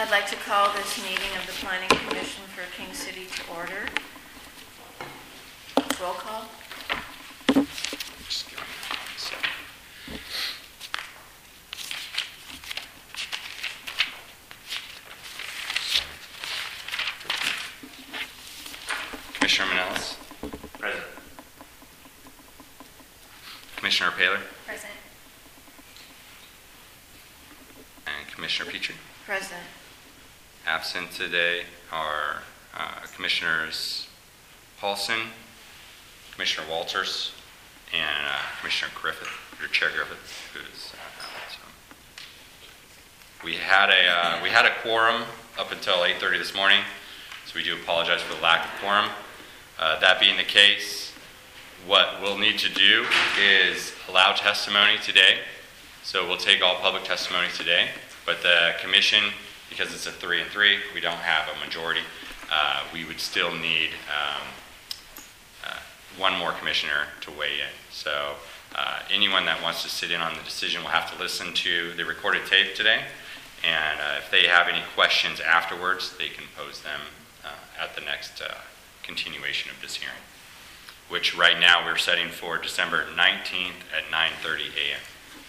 I'd like to call this meeting of the Planning Commission for King City to order. Roll call. Just give me 1 second. Commissioner Manellis. Present. Commissioner Paler. Present. And Commissioner Petrie. Present. Absent today are Commissioners Paulson, Commissioner Walters, and Commissioner Griffith, or Chair Griffith, who's out. So we had a quorum up until 8:30 this morning, so we do apologize for the lack of quorum. That being the case, what we'll need to do is allow testimony today. So we'll take all public testimony today, but the commission, because it's a 3-3, we don't have a majority. We would still need one more commissioner to weigh in. So anyone that wants to sit in on the decision will have to listen to the recorded tape today. And if they have any questions afterwards, they can pose them at the next continuation of this hearing, which right now we're setting for December 19th at 9:30 a.m.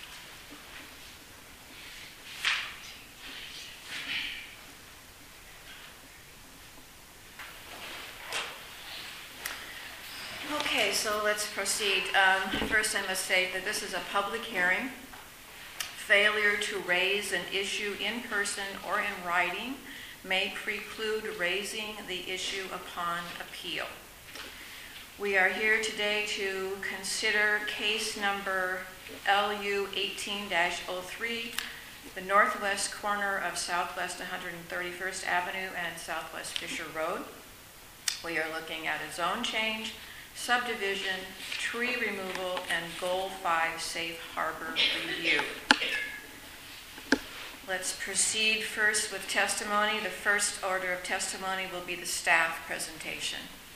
Okay, so let's proceed. First, I must say that this is a public hearing. Failure to raise an issue in person or in writing may preclude raising the issue upon appeal. We are here today to consider case number LU 18-03, the northwest corner of Southwest 131st Avenue and Southwest Fisher Road. We are looking at a zone change, subdivision, tree removal, and Goal 5 Safe Harbor review. Let's proceed first with testimony. The first order of testimony will be the staff presentation.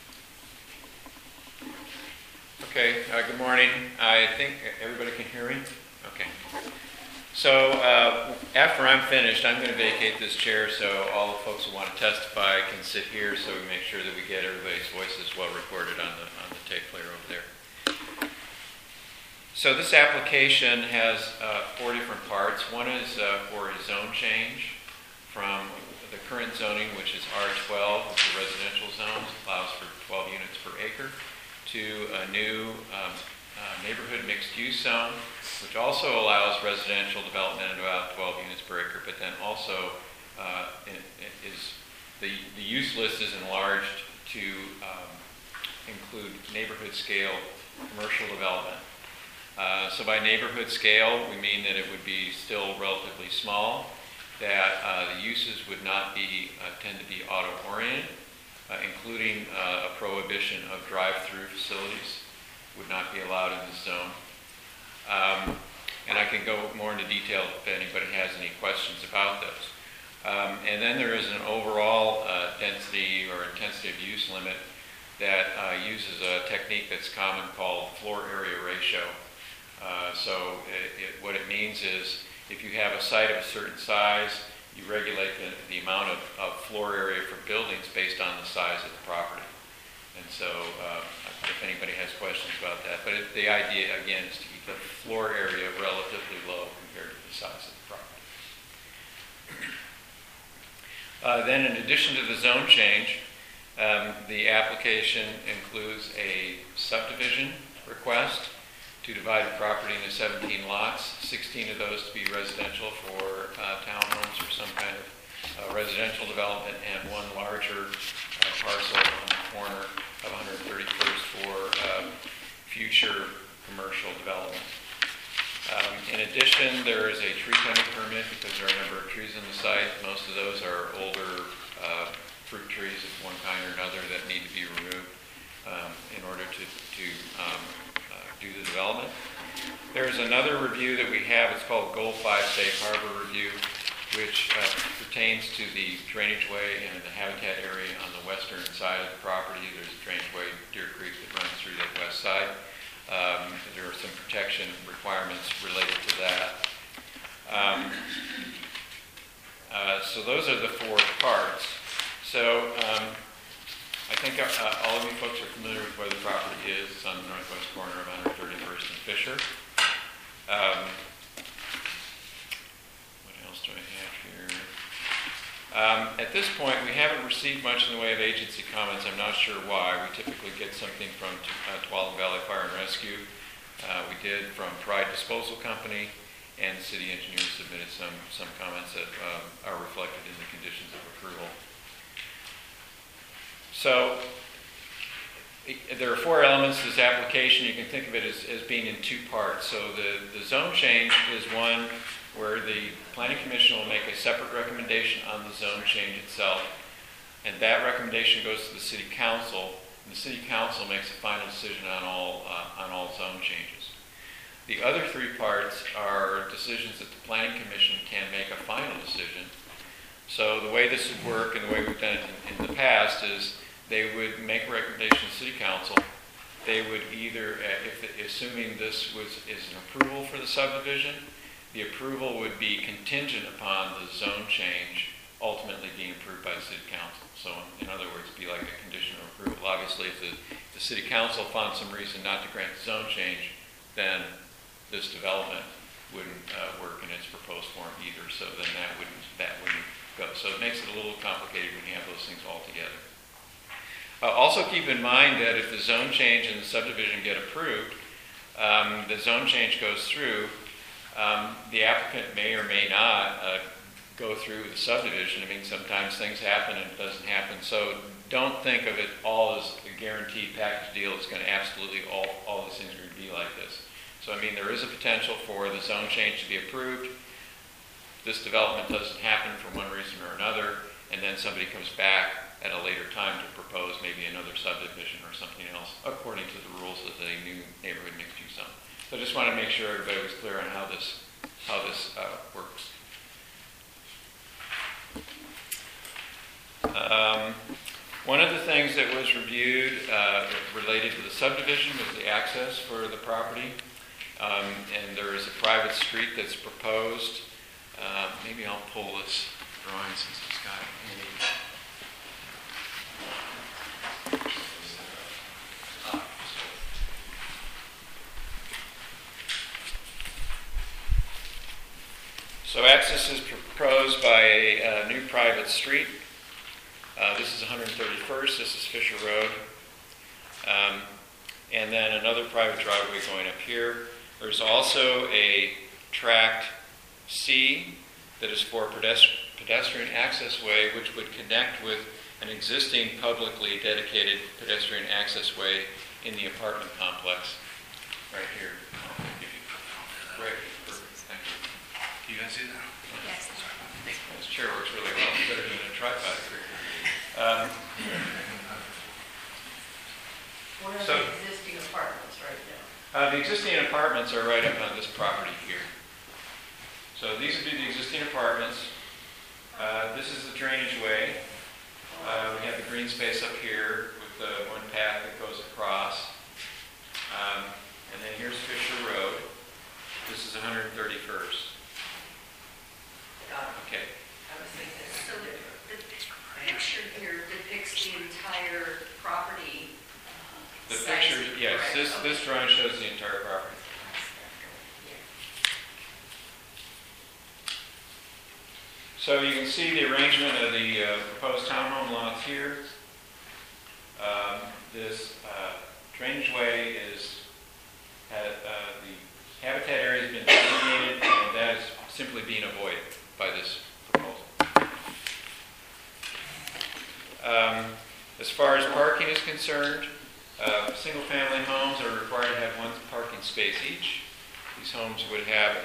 Okay, good morning. I think everybody can hear me? Okay. So after I'm finished, I'm going to vacate this chair so all the folks who want to testify can sit here so we make sure that we get everybody's voices well recorded on the tape player over there. So this application has 4 different parts. One is for a zone change from the current zoning, which is R12, which is a residential zone, allows for 12 units per acre, to a new neighborhood mixed-use zone, which also allows residential development at about 12 units per acre, but then also the use list is enlarged to include neighborhood scale commercial development. So by neighborhood scale, we mean that it would be still relatively small, that the uses would not be tend to be auto-oriented, including a prohibition of drive-through facilities would not be allowed in this zone. And I can go more into detail if anybody has any questions about those. And then there is an overall density or intensity of use limit that uses a technique that's common called floor area ratio. So what it means is if you have a site of a certain size, you regulate the amount of floor area for buildings based on the size of the property. And so if anybody has questions about that. But the idea, again, is to keep the floor area relatively low compared to the size of the property. Then in addition to the zone change, the application includes a subdivision request to divide the property into 17 lots, 16 of those to be residential for townhomes or some kind of residential development, and one larger parcel on the corner of 131st for future commercial development. In addition, there is a tree cutting permit because there are a number of trees on the site. Most of those are older fruit trees of one kind or another that need to be removed in order to do the development. There's another review that we have. It's called Goal 5 Safe Harbor Review, which pertains to the drainage way and the habitat area on the western side of the property. There's a drainage way, Deer Creek, that runs through the west side. There are some protection requirements related to that. So those are the four parts. So I think all of you folks are familiar with where the property is. It's on the northwest corner of 131st and Fisher. What else do I have here? At this point, we haven't received much in the way of agency comments. I'm not sure why. We typically get something from Tualatin Valley Fire and Rescue. We did from Pride Disposal Company, and the city engineer submitted some comments that are reflected in the conditions of approval. So there are four elements to this application. You can think of it as being in two parts. So the zone change is one where the Planning Commission will make a separate recommendation on the zone change itself, and that recommendation goes to the City Council, and the City Council makes a final decision on all zone changes. The other three parts are decisions that the Planning Commission can make a final decision. So the way this would work and the way we've done it in the past is they would make a recommendation to City Council. They would either, assuming this is an approval for the subdivision, the approval would be contingent upon the zone change ultimately being approved by the City Council. So in other words, it'd be like a condition of approval. Obviously, if the City Council found some reason not to grant the zone change, then this development wouldn't work in its proposed form either. So then that wouldn't go. So it makes it a little complicated when you have those things all together. Also keep in mind that if the zone change and the subdivision get approved, the zone change goes through, the applicant may or may not go through the subdivision. I mean, sometimes things happen and it doesn't happen. So don't think of it all as a guaranteed package deal. It's going to absolutely all these things are going to be like this. So I mean, there is a potential for the zone change to be approved. This development doesn't happen for one reason or another, and then somebody comes back at a later time to propose maybe another subdivision or something else according to the rules of the new neighborhood mixed-use zone. So I just want to make sure everybody was clear on how this works. One of the things that was reviewed related to the subdivision was the access for the property. And there is a private street that's proposed. Maybe I'll pull this drawing since it's got it handy. So access is proposed by a new private street. This is 131st, this is Fisher Road. And then another private driveway going up here. There's also a tract C that is for pedestrian access way, which would connect with an existing publicly dedicated pedestrian access way in the apartment complex right here. Great, perfect, thank you. Do you guys see that? Yes. This chair works really well, better than a tripod here. What are So- the existing apartments right now? The existing apartments are right up on this property here. So these would be the existing apartments. This is the drainage way. We have the green space up here with the one path that goes across. And then here's Fisher Road. This is 131st. Got it. Okay. I was thinking. So the picture here depicts the entire property. The size, picture, yes, correct? this drawing shows the entire property. So you can see the arrangement of the proposed townhome lots here. This drainage way the habitat area has been delineated, and that is simply being avoided by this proposal. As far as parking is concerned, single-family homes are required to have one parking space each. These homes would have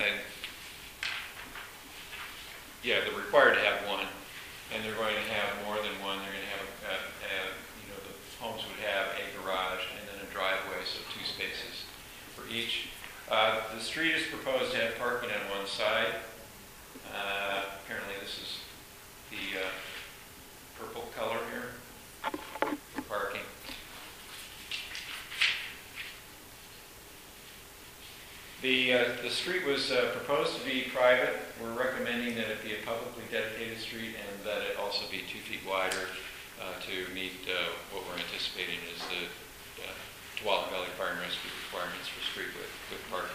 they're required to have one, and they're going to have more than one. They're going to have, the homes would have a garage and then a driveway, so two spaces for each. The street is proposed to have parking on one side. Apparently this is the purple color here for parking. The the street was proposed to be private. We're recommending that it be a publicly dedicated street and that it also be 2 feet wider to meet what we're anticipating is the Tualatin Valley Fire and Rescue requirements for street with parking.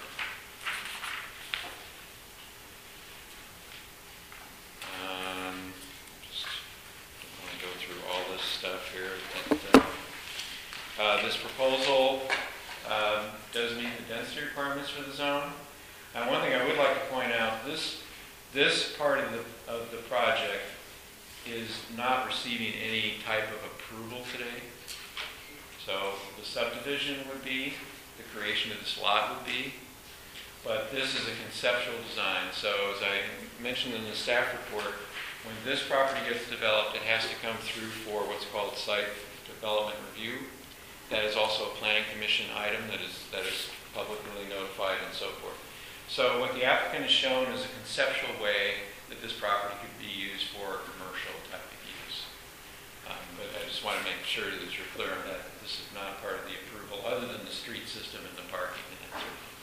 Just don't want to go through all this stuff here. This proposal does meet the density requirements for the zone. Now, one thing I would like to point out, this part of the project is not receiving any type of approval today. So the subdivision would be, the creation of this lot would be, but this is a conceptual design. So as I mentioned in the staff report, when this property gets developed, it has to come through for what's called site development review. That is also a planning commission item that is publicly notified and so forth. So what the applicant has shown is a conceptual way that this property could be used for commercial type of use. But I just want to make sure that you're clear on that. This is not part of the approval other than the street system and the parking and that sort of thing.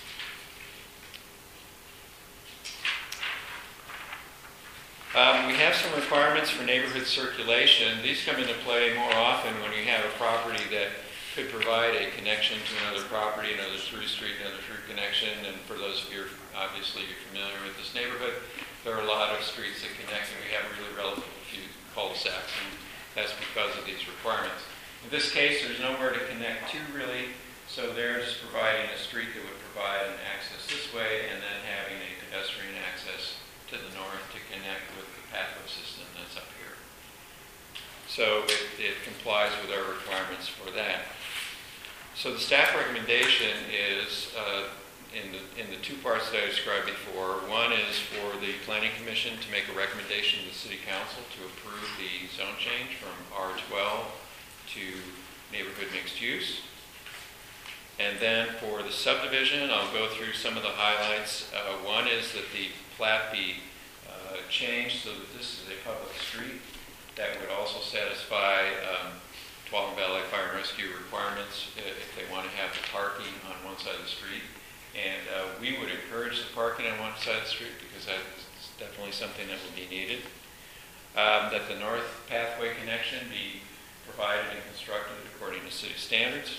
We have some requirements for neighborhood circulation. These come into play more often when you have a property that could provide a connection to another property, another through street, another through connection. And for those of you, obviously, you're familiar with this neighborhood, there are a lot of streets that connect, and we have really relatively few cul-de-sacs, and that's because of these requirements. In this case, there's nowhere to connect to, really, so they're just providing a street that would provide an access this way, and then having a pedestrian access to the north to connect with the pathway system that's up here. So it complies with our requirements for that. So the staff recommendation is in the 2 parts that I described before. One is for the Planning Commission to make a recommendation to the City Council to approve the zone change from R12 to neighborhood mixed use. And then for the subdivision, I'll go through some of the highlights. One is that the plat be changed so that this is a public street. That would also satisfy Tualatin Valley Fire and Rescue requirements if they want to have the parking on one side of the street. And we would encourage the parking on one side of the street because that's definitely something that will be needed. That the north pathway connection be provided and constructed according to city standards.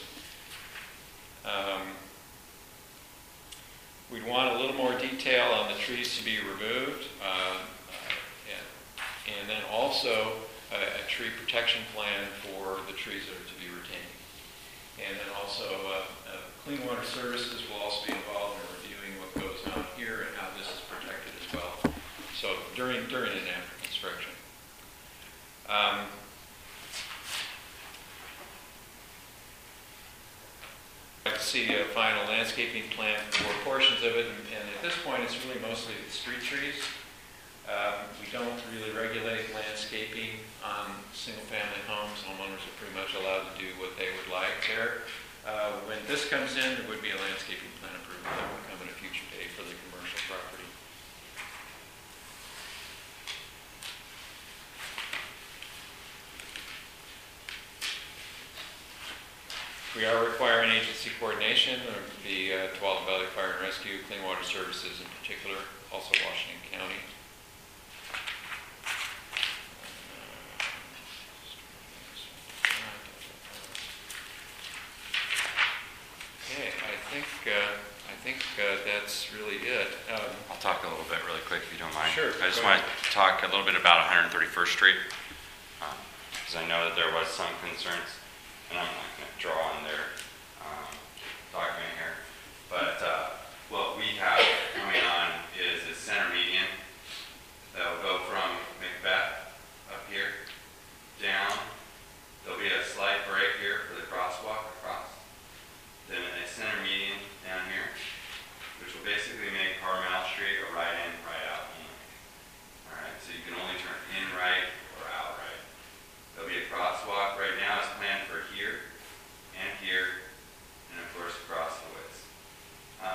We'd want a little more detail on the trees to be removed, and then also a tree protection plan for the trees that are to be retained. And then also Clean Water Services will also be involved in reviewing what goes on here and how this is protected as well. So during and after construction. I'd like to see a final landscaping plan for portions of it, and at this point it's really mostly the street trees. We don't really regulate landscaping on single-family homes. Homeowners are pretty much allowed to do what they would like there. When this comes in, there would be a landscaping plan approval that would come at a future date for the commercial property. We are requiring agency coordination of the Tualatin Valley Fire and Rescue, Clean Water Services in particular, also Washington County. Okay, I think that's really it. I'll talk a little bit really quick if you don't mind. Sure. I just want to talk a little bit about 131st Street because I know that there was some concerns, and I'm not going to draw on their document here. But what we have coming on is a center median that will go from Macbeth up here down. There'll be a slight break here for the crosswalk across. Then a center median down here, which will basically make Carmel Street a right in, right out median. All right, so you can only turn in right or out right. There'll be a crosswalk. Right now it's planned for here and here, and of course across the width.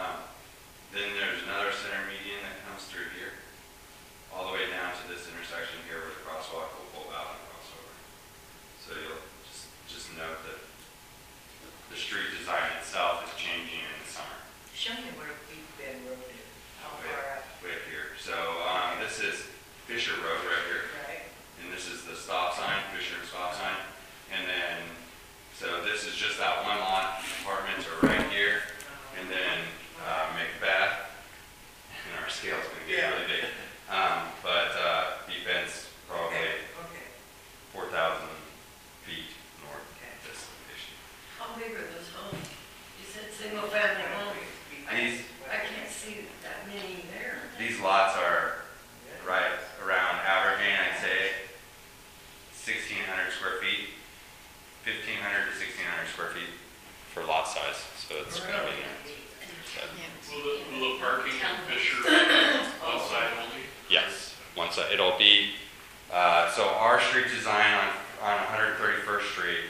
this is Fisher Road right here. Right. And this is the stop sign, Fisher stop sign. And then, so this is just that one lot, apartments are right here. And then Macbeth, and our scale's gonna get really big. But defense probably Okay. 4,000 feet north of this location. How big are those homes? You said single family homes. These, I can't see that many there. these lots are right around averaging, I'd say, 1,600 square feet, 1,500 to 1,600 square feet for lot size. So it's gonna be. Will the parking in Fisher one side only? Yes, once it'll be, so our street design on 131st Street,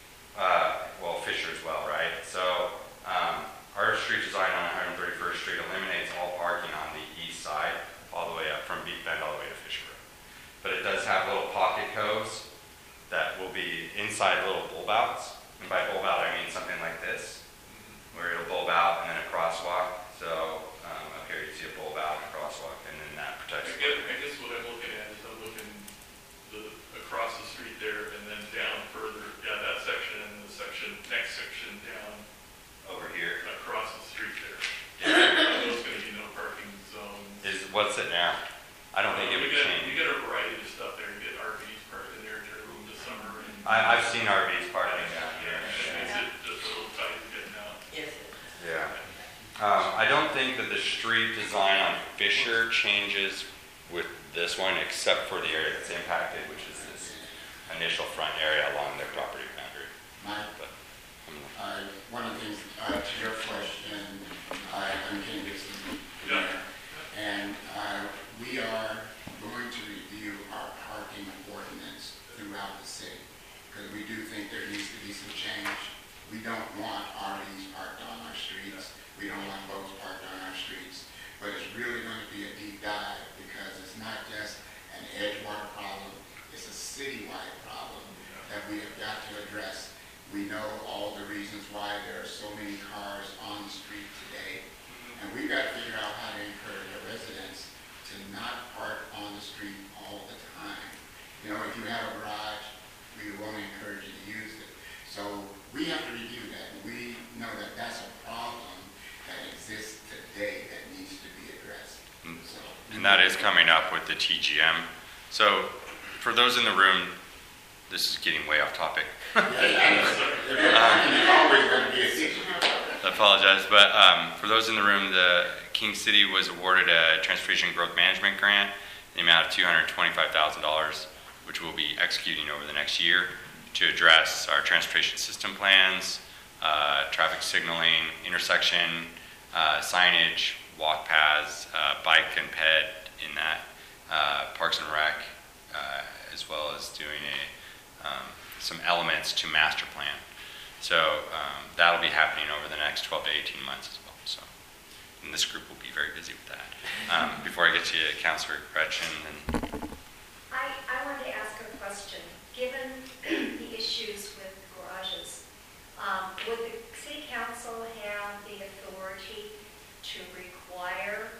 well, Fisher as well, right? So our street design on 131st Street eliminates all parking on the east side, all the way up from Beat Bend all the way to Fisher Road. But it does have little pocket coves that will be inside little bulb outs. And by bulb out, I mean something like this, where it'll bulb out and then a crosswalk. So up here you see a bulb out and a crosswalk, and then that protects. I guess what I'm looking at is I'm looking across the street there and then down further, that section and the next section down Over here across the street there. yeah. There's going to be no parking zones. What's it now? I don't think it would You change. got a variety of stuff there. You get RVs parked in there during the summer. And I've seen RVs parking down here. it makes it just a little tight getting out. Yes. Yeah. I don't think that the street design on Fisher changes with this one, except for the area that's impacted, which is this initial front area along their property boundary. Mike, But, one of the things, to your question, I'm Ken Dixon, Yeah. and we are going to review our parking ordinance throughout the city, because we do think there needs to be some change. We don't want RVs parked on our streets. We don't want boats parked on our streets. But it's really going to be a deep dive, because it's not just an Edgewater problem, it's a citywide problem that we have got to address. We know all the reasons why there are so many cars on the street today, and we've got to figure out how to encourage our residents to not park on the street all the time. You know, if you have a garage, we want to encourage you to use it. So we have to review that, and we know that that's a problem that exists today that needs to be addressed. So, and that is coming up with the TGM. So for those in the room, this is getting way off topic. it's always going to be a issue. I apologize, but for those in the room, the King City was awarded a Transportation Growth Management Grant in the amount of $225,000, which we'll be executing over the next year to address our transportation system plans, traffic signaling, intersection, signage, walk paths, bike and ped in that, Parks and Rec, as well as doing some elements to master plan. So that'll be happening over the next 12 to 18 months as well. So, and this group will be very busy with that. Before I get to you, Councilor Gretchen, and I wanted to ask a question. Given the issues with garages, would the city council have the authority to require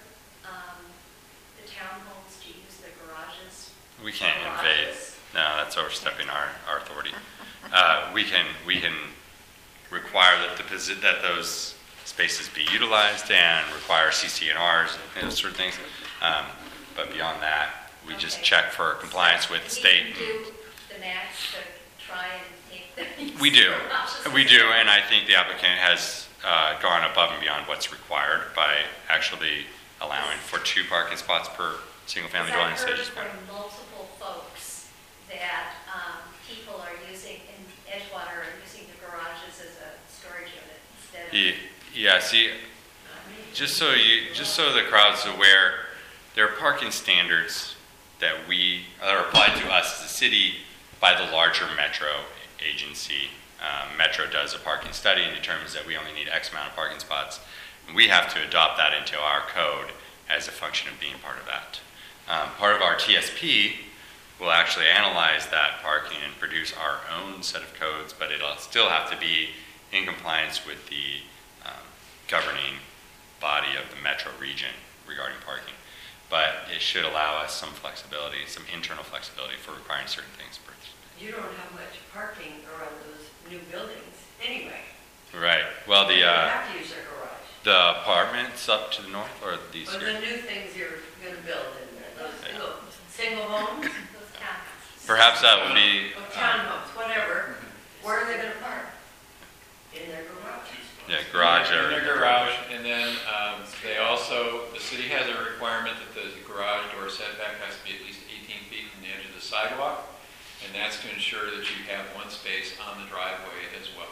the townhomes to use the garages? we can't invade. No, that's overstepping our authority. We can require that those spaces be utilized and require CCNRs and those sort of things. But beyond that, we just Okay. check for compliance with state. Do you do the max to try and make them? We do. We do, and I think the applicant has gone above and beyond what's required by actually allowing for 2 parking spots per single-family dwelling Because I've stages. heard from multiple folks that people are using, in Edgewater, are using the garages as a storage unit instead of. Yeah, see, just so the crowd's aware, there are parking standards that are applied to us as a city by the larger metro agency. Metro does a parking study and determines that we only need X amount of parking spots. And we have to adopt that into our code as a function of being part of that. Part of our TSP will actually analyze that parking and produce our own set of codes, but it'll still have to be in compliance with the governing body of the metro region regarding parking. but it should allow us some flexibility, some internal flexibility for requiring certain things. You don't have much parking around those new buildings anyway. Right. Well, You have to use their garage. the apartments up to the north, or these Or here? the new things you're gonna build in there, those single homes, Those townhouses. Perhaps that would be. or townhomes, whatever. Where are they gonna park? In their garage. Yeah, garage In area. their garage, and then they also, the city has a requirement that the garage door setback has to be at least 18 feet from the edge of the sidewalk, and that's to ensure that you have one space on the driveway as well.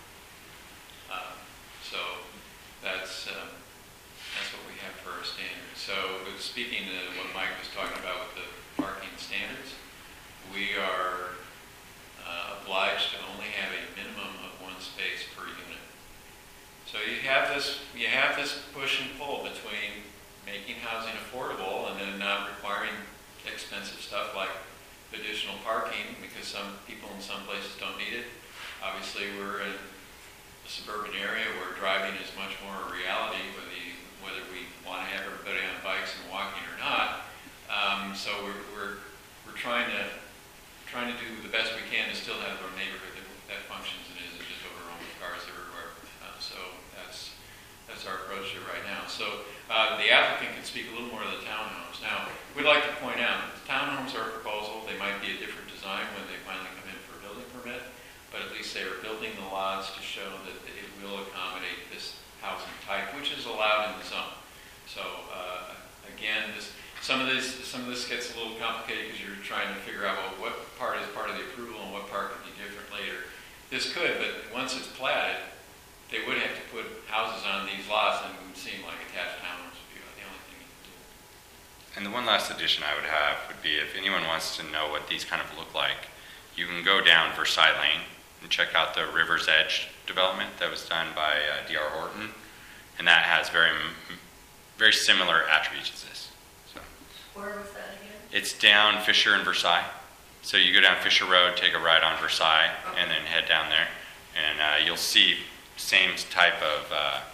So that's what we have for our standards. So speaking to what Mike was talking about with the parking standards, we are obliged to only have a minimum of one space per unit. So you have this push and pull between making housing affordable and then not requiring expensive stuff like additional parking, because some people in some places don't need it. Obviously, we're in a suburban area where driving is much more a reality, whether we want to have everybody on bikes and walking or not. So we're trying to do the best we can to still have a neighborhood that functions and isn't just overrun with cars everywhere. So that's our approach to it right now. So the applicant can speak a little more to the townhomes. Now, we'd like to point out that the townhomes are a proposal. They might be a different design when they finally come in for a building permit, but at least they are building the lots to show that it will accommodate this housing type, which is allowed in the zone. So again, some of this gets a little complicated because you're trying to figure out, well, what part is part of the approval and what part could be different later. This could, but once it's platted, they would have to put houses on these lots, and it would seem like attached townhomes would be the only thing you could do. And the one last addition I would have would be, if anyone wants to know what these kind of look like, you can go down Versailles Lane and check out the River's Edge development that was done by D.R. Horton, and that has very similar attributes as this. So Where was that again? it's down Fisher and Versailles. So you go down Fisher Road, take a right on Versailles, and then head down there, and you'll see same type of.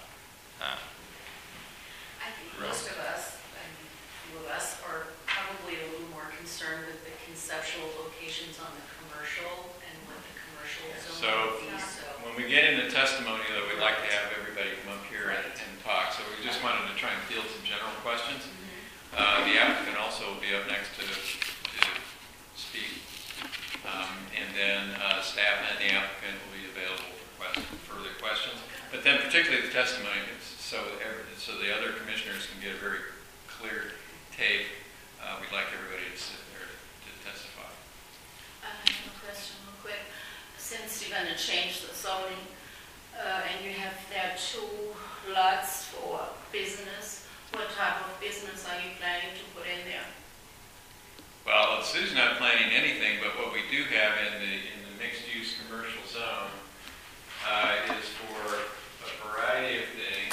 I think most of us, and few of us, are probably a little more concerned with the conceptual locations on the commercial and what the commercial So zone would be, so. when we get into testimony, though, we'd like to have everybody come up here and talk. So we just wanted to try and field some general questions. The applicant also will be up next to speak. And then staff and the applicant will be available for further questions. But then particularly the testimony, so the other commissioners can get a very clear take. We'd like everybody to sit there to testify. I have a question real quick. Since you're going to change the zoning, and you have there 2 lots for business, what type of business are you planning to put in there? Well, the city's not planning anything, but what we do have in the mixed-use commercial zone is for a variety of things.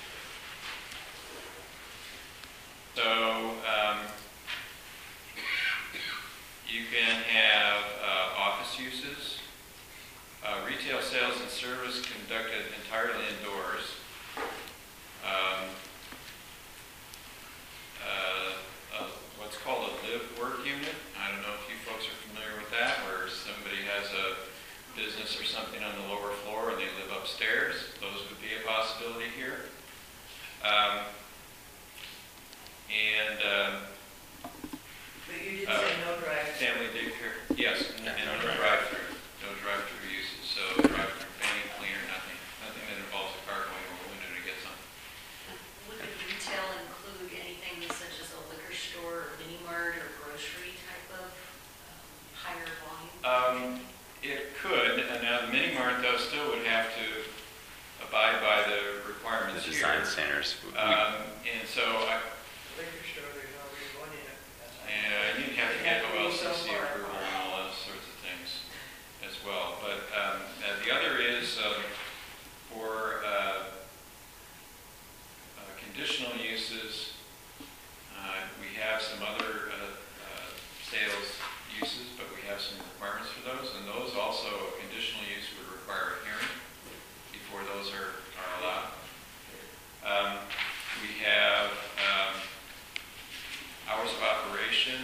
So you can have office uses, retail sales and service conducted entirely indoors. What's called a live-work unit. I don't know if you folks are familiar with that, where somebody has a business or something on the lower floor and they live upstairs. Those would be a possibility here. But you did say no drive. Family daycare. Yes, and no drive-through. No drive-through uses. So drive-through painting, cleaner, nothing that involves a car going over a window to get something. Would the retail include anything such as a liquor store or mini mart or grocery type of higher volume? It could. And now the mini mart though still would have to abide by the requirements The here. design standards. And so Liquor store, there's already one in it. you'd have to get OLCC approval and all those sorts of things as well. But the other is for conditional uses. We have some other sales uses, but we have some requirements for those. And those also, a conditional use would require a hearing before those are allowed. We have of operation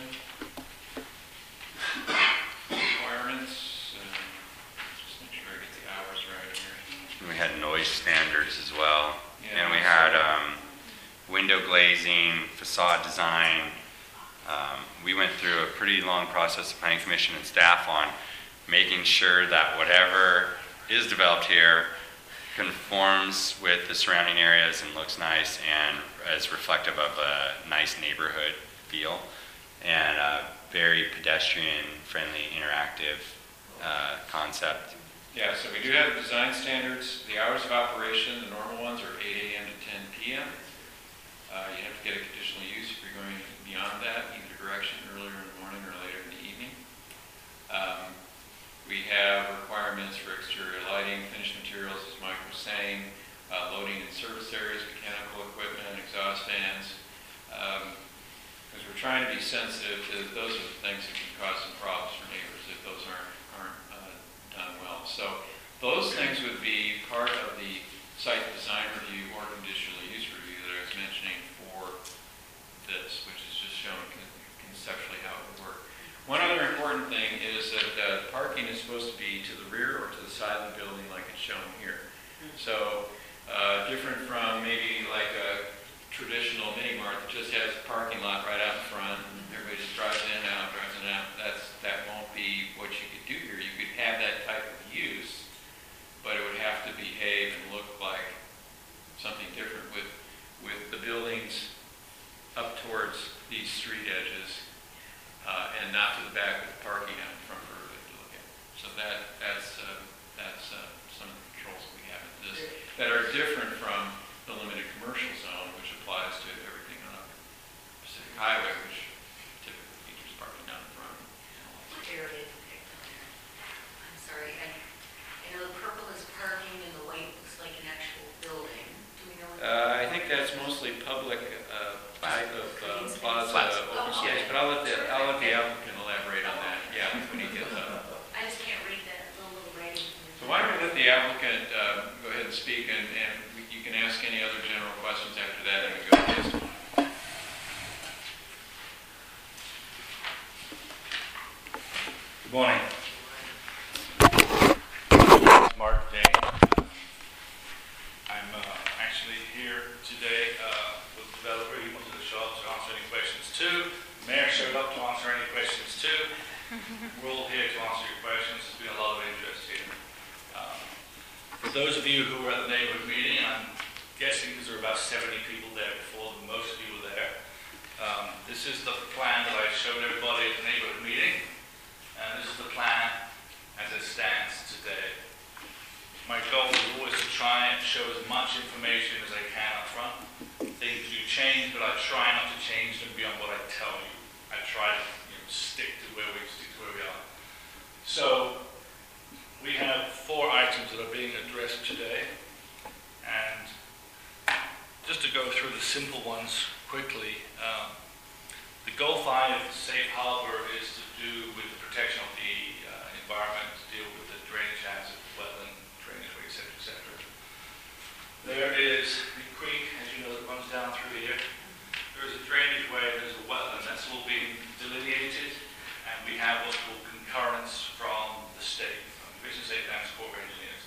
requirements. Just make sure I get the hours right here. We had noise standards as well. Yeah. And we had window glazing, facade design. We went through a pretty long process of planning commission and staff on making sure that whatever is developed here conforms with the surrounding areas and looks nice and is reflective of a nice neighborhood feel and a very pedestrian-friendly, interactive concept. Yeah, so we do have design standards. The hours of operation, the normal ones are 8 a.m. to 10 p.m. You have to get a conditional use if you're going beyond that, either direction, earlier in the morning or later in the evening. We have requirements for exterior lighting, finished materials, as Mike was saying, loading in service areas, mechanical equipment, exhaust fans. Because we're trying to be sensitive to those are the things that can cause some problems for neighbors if those aren't done well. So those things would be part of the site design review or conditional use review that I was mentioning for this, which is just showing conceptually how it would work. One other important thing is that parking is supposed to be to the rear or to the side of the building like it's shown here. So different from maybe like a traditional mini mart that just has a parking lot right out in front and everybody just drives in and out, drives in and out. That won't be what you could do here. You could have that type of use, but it would have to behave and look like something different with the buildings up towards these street edges and not to the back with the parking out in front for everybody to look at. So that's some of the controls that we have in this that are different from the limited commercial zone, which applies to everything on a Pacific Highway, which typically features parking out in front. What area did you pick on there? I'm sorry, I know the purple is parking and the white looks like an actual building. Do we know what? I think that's mostly public type of plaza open space, but I'll let the applicant elaborate on that. Yeah, when he gets up. I just can't read that little writing. So why don't we let the applicant go ahead and speak, and you can ask any other general questions after that, and we go to this. Good morning. Mark Dane. I'm actually here today with the developer. He wanted to show up to answer any questions too. The mayor showed up to answer any questions too. We're all here to answer your questions. There's been a lot of interest here. For those of you who were at the neighborhood meeting, I'm guessing because there were about 70 people there before, most of you were there. This is the plan that I showed everybody at the neighborhood meeting, and this is the plan as it stands today. My goal is always to try and show as much information as I can up front. Things do change, but I try not to change them beyond what I tell you. I try to stick to where we are. So we have 4 items that are being addressed today, and just to go through the simple ones quickly, the Goal 5 Safe Harbor is to do with the protection of the environment, to deal with the drainage hazard, wetland, drainage, etc., etc. There is the creek, as you know, that runs down through here. There is a drainage way, there's a wetland, that's all being delineated, and we have what's called concurrence from the state, from the Division of State Lands Corps of Engineers.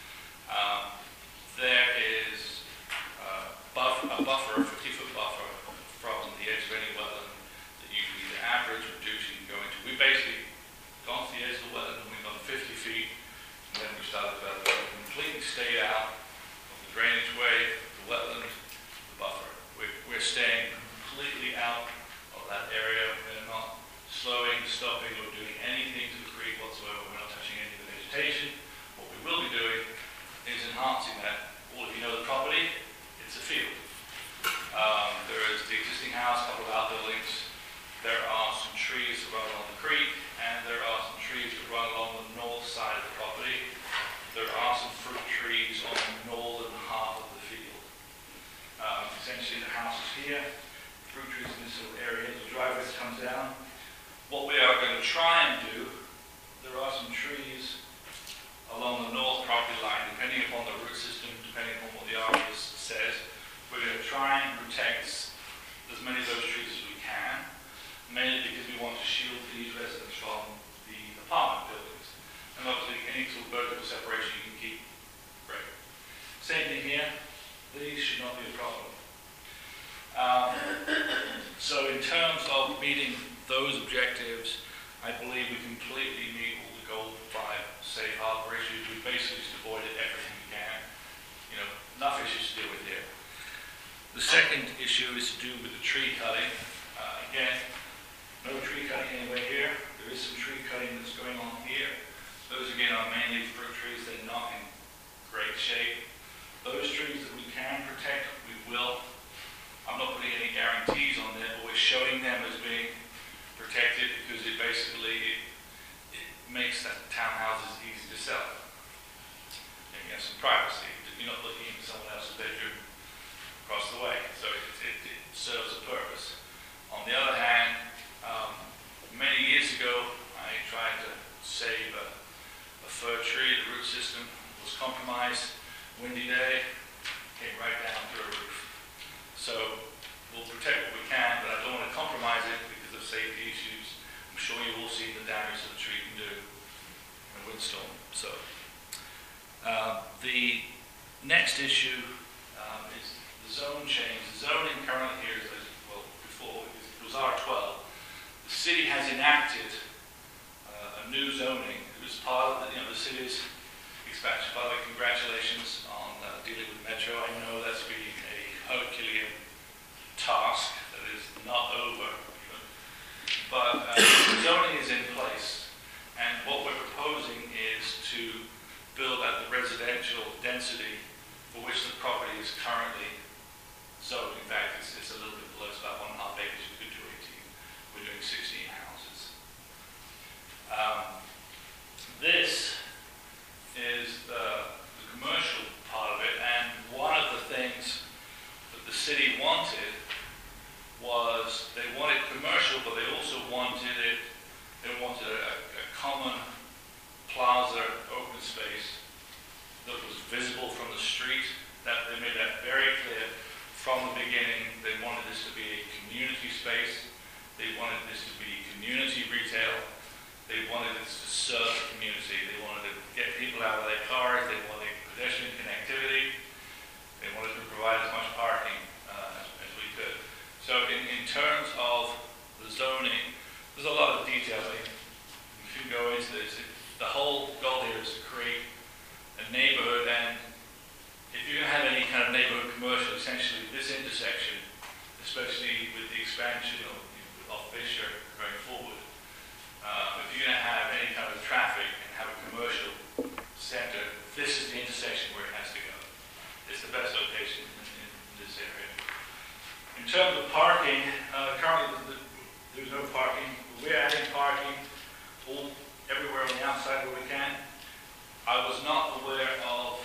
There is a buffer, a 50-foot buffer from the edge of any wetland that you can either average, reduce, you can go into. We basically gone to the edge of the wetland and we've gone 50 feet, and then we started developing. We completely stayed out of the drainage way, the wetland, the buffer. We're staying completely out of that area. We're not slowing, stopping, or doing anything to the creek whatsoever. We're not touching any of the vegetation. What we will be doing is enhancing that. All of you know the property, it's a field. There is the existing house, a couple of outbuildings. There are some trees that run along the creek, and there are some trees that run along the north side of the property. There are some fruit trees on the northern half of the field. Essentially the house is here, fruit trees in this little area, the driveway that comes down. What we are going to try and do, there are some trees along the north property line, depending upon the root system, depending upon what the arborist says. We're going to try and protect as many of those trees as we can. terms of meeting those objectives, I believe we completely meet all the Goal 5 safe harbor issues. We basically just avoided everything we can. Enough issues to deal with here. The second issue is to do with the tree cutting. Again, no tree cutting anywhere here. There is some tree cutting that's going on here. Those again are mainly fruit trees. They're not in great shape. Those trees that we can protect, we will. I'm not putting any guarantees on there, but we're showing them as being protected because it basically it makes that townhouses easy to sell. And you have some privacy. You're not looking into someone else's bedroom across the way, so it serves a purpose. On the other hand, many years ago, I tried to save a fir tree. The root system was compromised. Windy day, came right down through a roof. So we'll protect what we can, but I don't want to compromise it because of safety issues. I'm sure you've all seen the damage that the tree can do in a windstorm. So the next issue is the zone change. The zoning currently here is, before it was R12. The city has enacted a new zoning. It was part of the city's expansion. By the way, congratulations on dealing with Metro. I know that's been a Herculean task that is not over. But zoning is in place, and what we're proposing is to build at the residential density for which the property is currently zoned. In fact, it's a little bit below. It's about 1.5 acres. We could do 18. We're doing 16 houses. This is the commercial part of it, and one of the things that the city wanted was they wanted commercial, but they also wanted a common plaza open space that was visible from the street. That they made that very clear from the beginning. They wanted this to be a community space. They wanted this to be community retail. They wanted this to serve the community. They wanted to get people out of their cars. They wanted pedestrian connectivity. They wanted to provide as much parking as we could. So in terms of the zoning, there's a lot of detail. If you go into this, the whole goal here is to create a neighborhood, and if you're going to have any kind of neighborhood commercial, essentially this intersection, especially with the expansion of Fisher going forward, if you're going to have any kind of traffic and have a commercial center, this is the intersection where it has to go. It's the best location in this area. In terms of parking, currently there's no parking. We're adding parking everywhere on the outside where we can. I was not aware of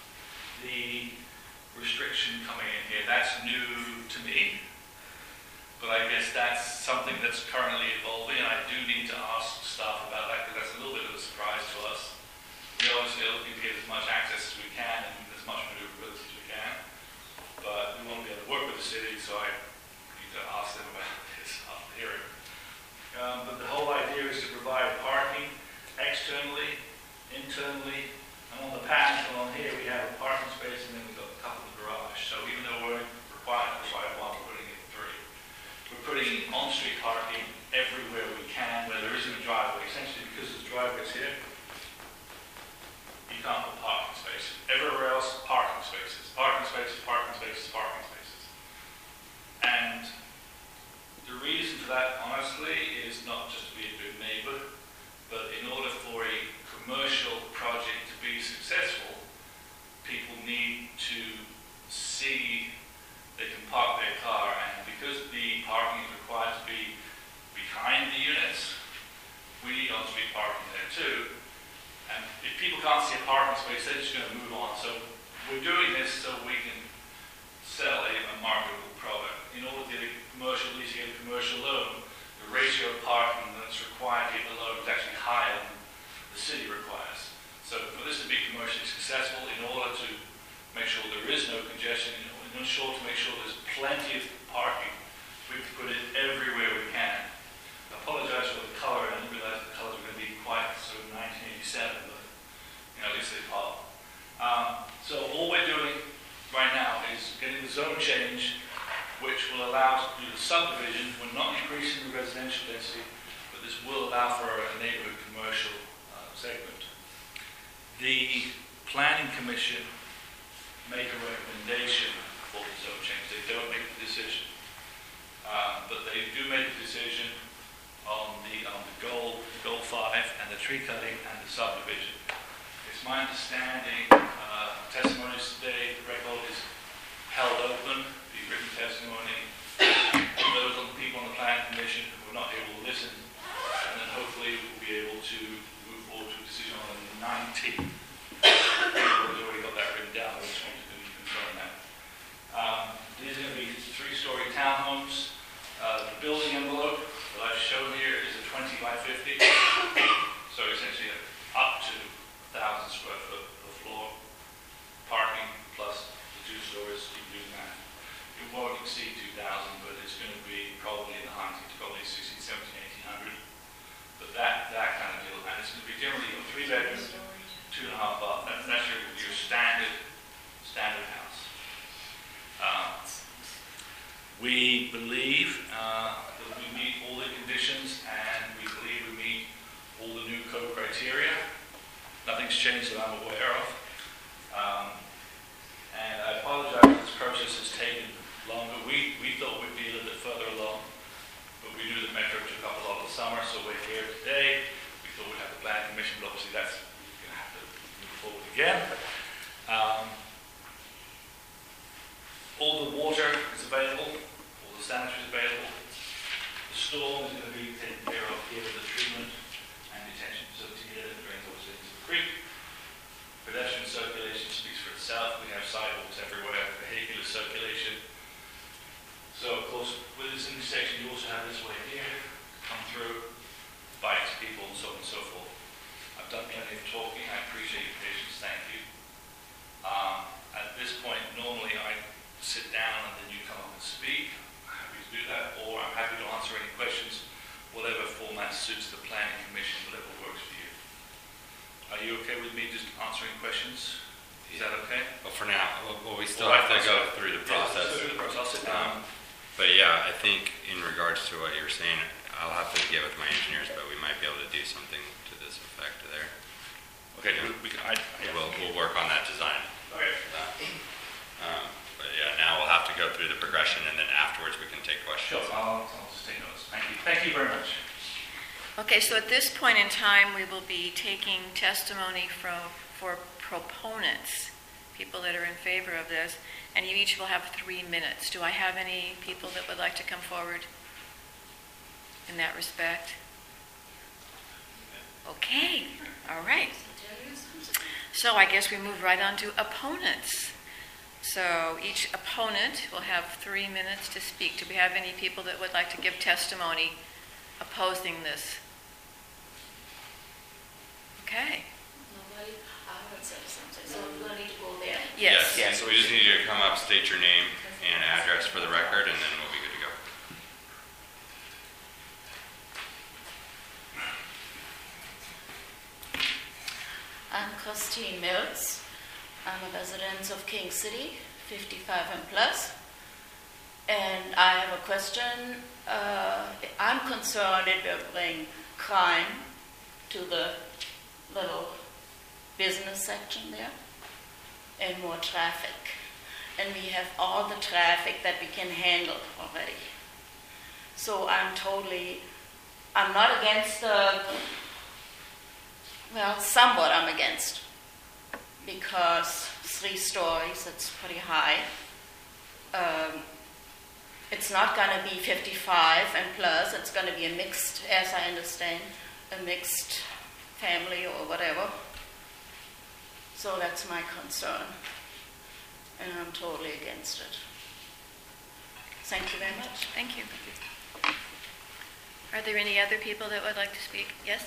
the restriction coming in here. That's new to me. But I guess that's something that's currently evolving, and I do need to ask staff about that because that's a little bit of a surprise to us. We obviously are looking to get as much access as we can and as much maneuverability as we can. But we want to be able to work with the city, so I need to ask them about this after hearing. But the whole idea is to provide parking externally, internally, and on the path along here we have a parking space and then we've got a couple of garage. So even though we're required to provide one, we're putting in 3. We're putting on-street parking everywhere we can where there isn't a driveway. Essentially, because there's driveways here, you can't put parking spaces. Everywhere else, parking spaces. Parking spaces, parking spaces, parking spaces. And the reason for that, honestly, is not just to be a good neighbor, but in order for a commercial project to be successful, people need to see they can park their car, and because the parking is required to be behind the units, we need on-street parking there too. And if people can't see a parking space, they're just going to move on. So we're doing this so we can sell a marketable product. In order to get a commercial lease, get a commercial loan, the ratio of parking that's required to get the loan is actually higher than the city requires. So for this to be commercially successful, in order to make sure there is no congestion, in order to make sure there's plenty of parking, we have to put it everywhere we can. I apologize for the color, and I didn't realize the colors were going to be quite sort of 1987, but at least they pop. So all we're doing right now is getting the zone change, which will allow us to do the subdivision. We're not density, but this will allow for a neighborhood commercial segment. The Planning Commission make a recommendation for the zone change. They don't make the decision. But they do make a decision on the goal 5 and the tree cutting and the subdivision. It's my understanding, testimonies today, the record is held open, the written testimony, those on the people on the Planning Commission who were not able to listen, and then hopefully we'll be able to move forward to a decision on the 19th. We've already got that written down, I just wanted to confirm that. These are going to be 3-story townhomes. The building envelope that I've shown here is a 20 by 50, so essentially up to 1,000 square foot of floor, parking plus the 2 stories, you can do the math. It won't exceed 2,000, but it's going to be probably in the hunting to probably 16, 17, 1800. But that kind of deal, and it's going to be generally a 3-bedroom, 2.5 bath. That's your standard house. We believe that we meet all the conditions, and we believe we meet all the new code criteria. Nothing's changed that I'm aware of. And I apologize that this process has taken longer. We thought we'd be a little bit further along, but we knew the metro took up a lot of the summer, so we're here today. We thought we'd have the Planning Commission, but obviously that's going to have to move forward again. All the water is available, all the sanitary is available. The storm is going to be taken care of here with the treatment and detention facility here that drains obviously into the creek. Pedestrian circulation speaks for itself. We have sidewalks everywhere, vehicular circulation. So of course, with this intersection, you also have this way here, come through, bikes, people, and so on and so forth. I've done plenty of talking. I appreciate your patience. Thank you. At this point, normally I sit down and then you come up and speak. I'm happy to do that, or I'm happy to answer any questions, whatever format suits the Planning Commission, whatever works for you. Are you okay with me just answering questions? Is that okay? Well, for now, we still have to go through the process. I'll sit down. But yeah, I think in regards to what you were saying, I'll have to get with my engineers, but we might be able to do something to this effect there. Okay, We'll work on that design. Okay. But yeah, now we'll have to go through the progression, and then afterwards we can take questions. Sure, I'll just take notes. Thank you. Thank you very much. Okay, so at this point in time, we will be taking testimony for proponents, people that are in favor of this, and you each will have 3 minutes. Do I have any people that would like to come forward in that respect? Okay, all right. So I guess we move right on to opponents. So each opponent will have 3 minutes to speak. Do we have any people that would like to give testimony opposing this? Okay. Nobody? I would say something. So we're going to need to go there. Yes. So we just need you to come up, state your name and address for the record, and then we'll be good to go. I'm Christine Mills. I'm a resident of King City, 55 and plus. And I have a question. I'm concerned it will bring crime to the little business section there and more traffic. And we have all the traffic that we can handle already. So I'm not against somewhat I'm against, because 3 stories, it's pretty high. It's not going to be 55 and plus, it's going to be a mixed, as I understand, a mixed family or whatever. So that's my concern, and I'm totally against it. Thank you very much. Thank you. Are there any other people that would like to speak? Yes?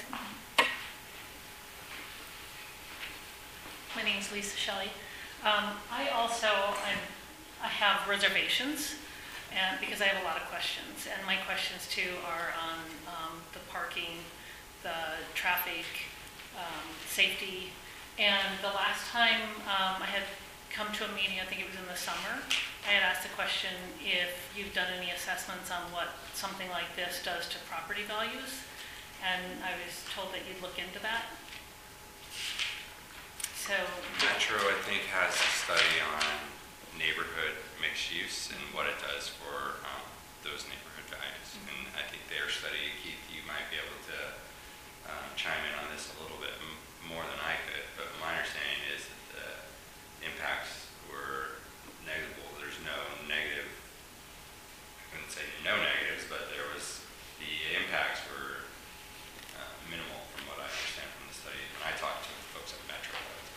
My name is Lisa Shelley. I have reservations, and because I have a lot of questions, and my questions too are on the parking, the traffic, safety, and the last time I had come to a meeting, I think it was in the summer. I had asked the question if you've done any assessments on what something like this does to property values, and I was told that you'd look into that. So, Metro, I think, has a study on neighborhood mixed use and what it does for those neighborhood values. And I think their study, Keith, you might be able to chime in on this a little bit more than I could, but my understanding is that the impacts were negligible. There's no negative, I couldn't say no negatives, but the impacts were minimal from what I understand from the study. When I talked to folks at Metro,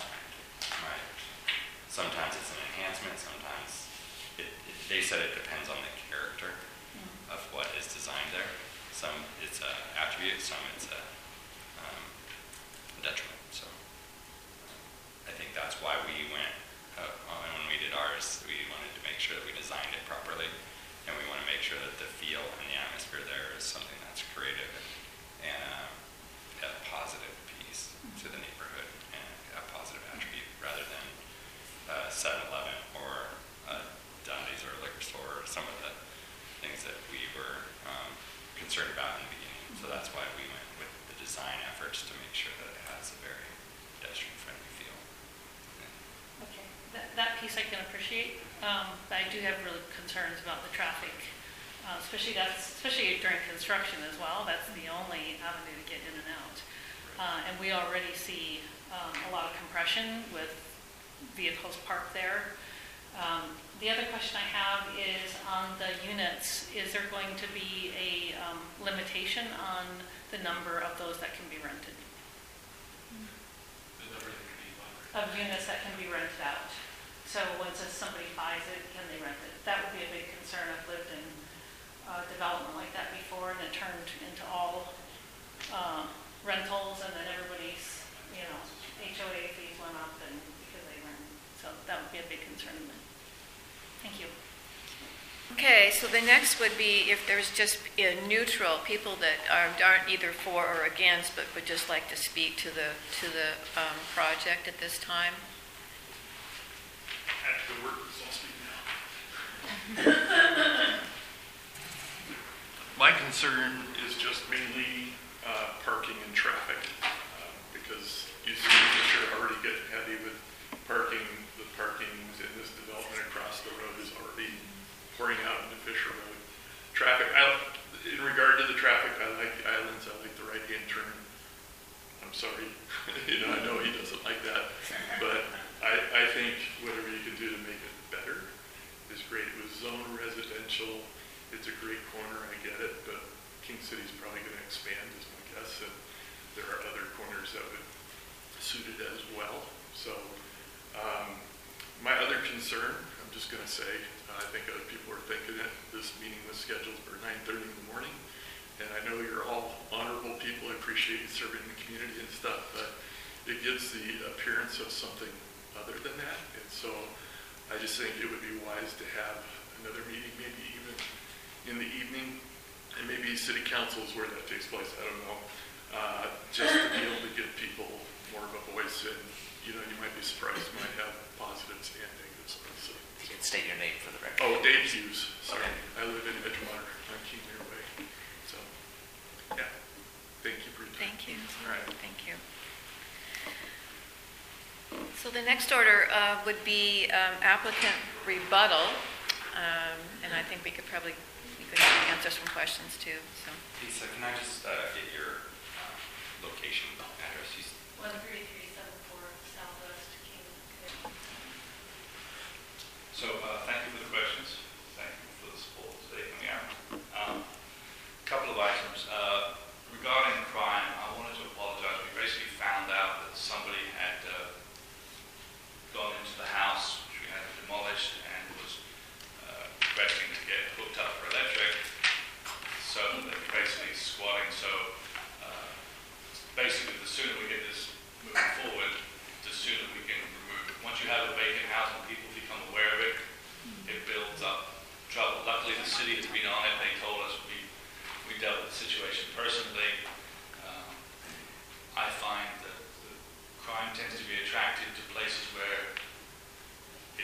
sometimes it's an enhancement, sometimes they said it depends on the character of what is designed there. Some it's an attribute, some it's a detriment. So I think that's why we went, when we did ours, we wanted to make sure that we designed it properly, and we want to make sure that the feel and the atmosphere there is something that's creative and a positive piece to the neighborhood and a positive attribute rather than 7-Eleven or Dundee's or a liquor store or some of the things that we were concerned about in the beginning. So that's why we went with the design efforts to make sure that it has a very pedestrian-friendly feel. okay, that piece I can appreciate, but I do have really concerns about the traffic, especially during construction as well. That's the only avenue to get in and out. And we already see a lot of compression with vehicles parked there. The other question I have is on the units. Is there going to be a limitation on the number of those that can be rented? The number that can be Of units that can be rented out. So once somebody buys it, can they rent it? That would be a big concern. I've lived in development like that before, and it turned into all rentals, and then everybody's, HOA fees went up and because they weren't. So that would be a big concern to me. Thank you. Okay, so the next would be if there's just neutral people that aren't either for or against, but would just like to speak to the project at this time. At the work, so I'll speak now. My concern is just mainly parking and traffic, because you see Fisher already getting heavy with parking. The parking in this development across the road is already pouring out into Fisher Road. Traffic, in regard to the traffic, I like the islands, I like the right-hand turn. I'm sorry, I know he doesn't like that, but I think whatever you can do to make it better is great. It was zone residential, it's a great corner, I get it, but King City's probably going to expand is my guess, and there are other corners that would suit it as well. So my other concern, I'm just going to say, I think other people are thinking it, this meeting was scheduled for 9:30 in the morning, and I know you're all honorable people, I appreciate you serving the community and stuff, but it gives the appearance of something other than that, and so I just think it would be wise to have another meeting, maybe even in the evening, and maybe city council is where that takes place, I don't know, just to be able to give people more of a voice, and you might be surprised, you might have positives and negatives. So. You can state your name for the record. Oh, Dave Hughes, sorry, Okay. I live in Edgewater, on Kingmere Way, so, yeah, thank you for your time. Thank you. All right. Thank you. So the next order would be applicant rebuttal, and I think we could answer some questions too. So Lisa, can I just get your location address? 13374 Southwest King. So thank you for the questions. Thank you for the support today coming out. A couple of items. Regarding crime, I wanted to apologize. We basically found out that somebody had gone into the house, which we had demolished, and was requesting to get hooked up for electric. So they're basically squatting. So basically, the sooner we get this moving forward, the sooner we can remove it. Once you have a vacant house and people become aware of it, it builds up trouble. Luckily, the city has been on it. They told us we dealt with the situation personally. I find that the crime tends to be attracted to places where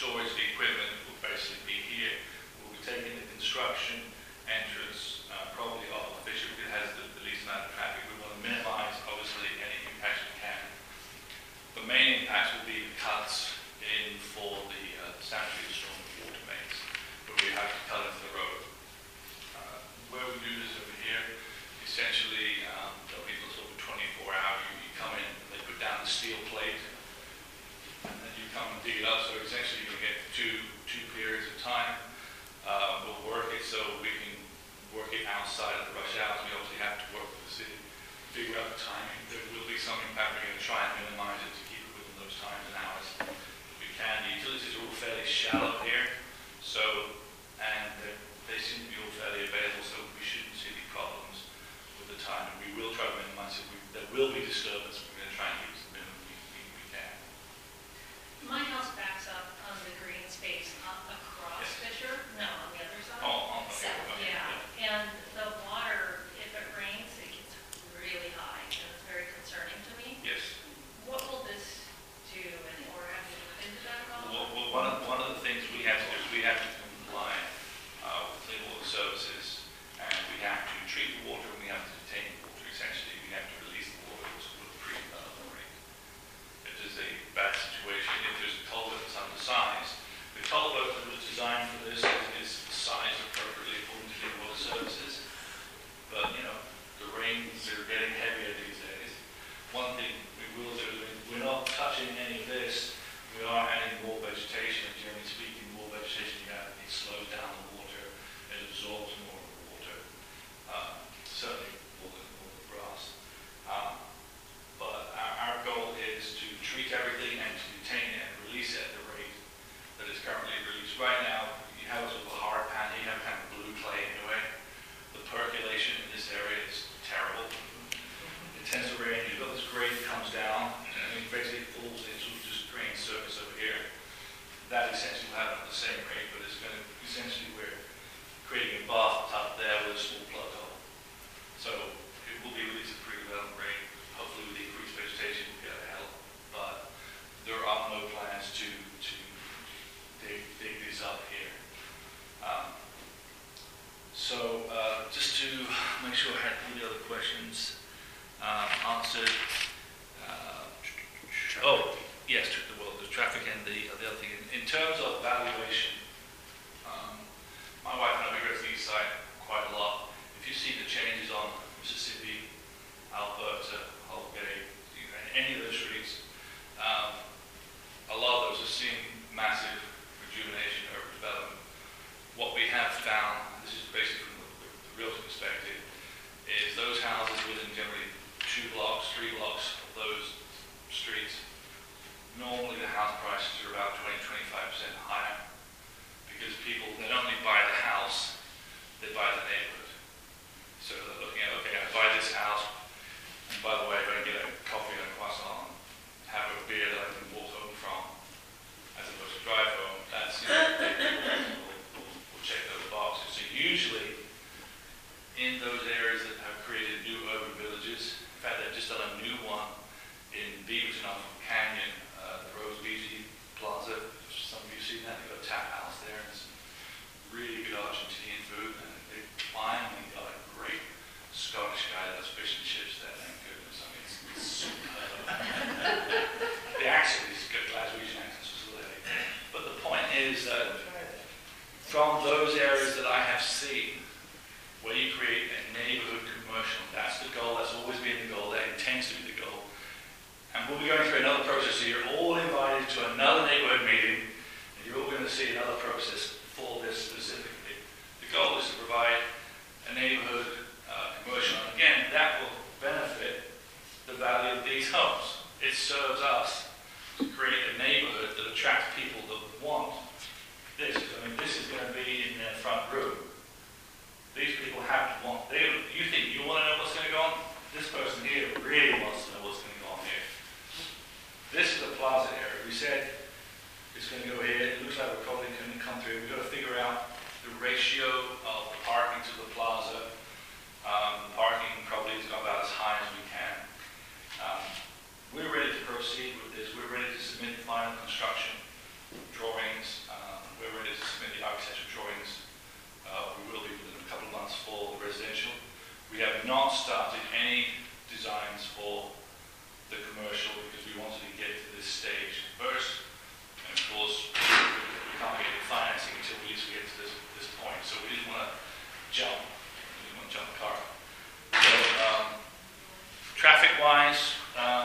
storage of the equipment will basically be here. We'll be taking the construction entrance, probably off of Fisher, because it has the least amount of traffic. We want to minimize, obviously, any impacts we can. The main impacts will be the cuts in for the sanitary and storm water mains, where we have to cut into the road. Where we do this over here, essentially, there'll be sort of 24-hour, you come in, they put down the steel plate, and then you come and dig it up, so essentially you can get two periods of time. We'll work it so we can work it outside of the rush hours. We obviously have to work with the city, figure out the timing. There will be some impact. We're going to try and minimize it to keep it within those times and hours that we can. The utilities are all fairly shallow here, so, and they seem to be all fairly available, so we shouldn't see any problems with the timing. We will try to minimize it. There will be disturbance. We're going to try and keep it as minimum we can. My house backs up on the green space across Yes. Fisher. No, on the other side. Oh, on the Yeah, and the water, if it rains, it gets really high, and it's very concerning to me. Yes. What will this do, or have you looked into that at all? Well, one of the things we have to do is we have to comply with Clean Water Services, and we have to treat the water and we have to detain the water. Essentially, we have to release the water to the pre-development rate. If there's a bad situation, if there's a culvert that's undersized, the culvert that was designed for this is sized appropriately according to Clean Water Services. But, you know, the rains are getting heavier these days. One thing we will do is we're not touching any of this. We are adding more vegetation. Generally speaking, more vegetation, it slows down the water, it absorbs more of the water. Certainly more than grass. But our goal is to treat everything and to detain it and release it at the rate that is currently released. Right now, you have a sort of a hard pan, you have kind of blue clay anyway. The percolation in this area is terrible. It tends to rain, you've got this grade that comes down, and it basically falls into just drain surface over here. That essentially will happen at the same rate, but it's going to, essentially we're creating a bathtub there with a small plug hole. So it will be released at pre-development rate. Hopefully with increased vegetation we'll get a help. But there are no plans to dig this up here. Just to make sure I had all the other questions answered. Yes, the traffic and the other thing. In terms of valuation, my wife and I, we go to the east side quite a lot. If you see the changes on Mississippi, Alberta, Holgate, any of those streets, a lot of those are seeing massive rejuvenation, urban development. What we have found, this is basically from the realtor perspective, is those houses within generally 2 blocks, 3 blocks of those streets, normally the house prices are about 20-25% higher, because people, they don't only buy the house, they buy the neighborhood. So they're looking at, okay, I buy this house, and by the way, if I can get a coffee and a croissant, have a beer that I can walk home from, as opposed to drive home, that's, you know, we'll check those boxes. So usually, in those areas that have created new urban villages, in fact, they've just done a new one in Beaverton off of Canyon, the Rose Beachy Plaza. Some of you have seen that. They've got a tap house there, and some really good Argentinian food. And they finally got a great Scottish guy that does fish and chips there. Thank goodness. I mean, it's superb. The accent is good. Glaswegian accent was hilarious. But the point is that from those areas that I have seen, where you create a neighborhood commercial, that's the goal. That's always been the goal. That intends to be the goal. And we'll be going through another process. So you're all invited to another neighborhood meeting, and you're all going to see another process for this specifically. The goal is to provide a neighborhood commercial. And again, that will benefit the value of these homes. It serves us to create a neighborhood that attracts people that want this. I mean, this is going to be in their front room. These people have to want, you think you want to know what's going to go on? This person here really wants to know what's going to go on here. This is the plaza area. We said it's going to go here. It looks like we're probably going to come through. We've got to figure out the ratio of the parking to the plaza. Parking probably is about as high as we can. We're ready to proceed with this. We're ready to submit the final construction drawings this stage first. And of course, we can't get any financing until we get to this point. So we didn't want to jump. We didn't want to jump the car. So traffic-wise,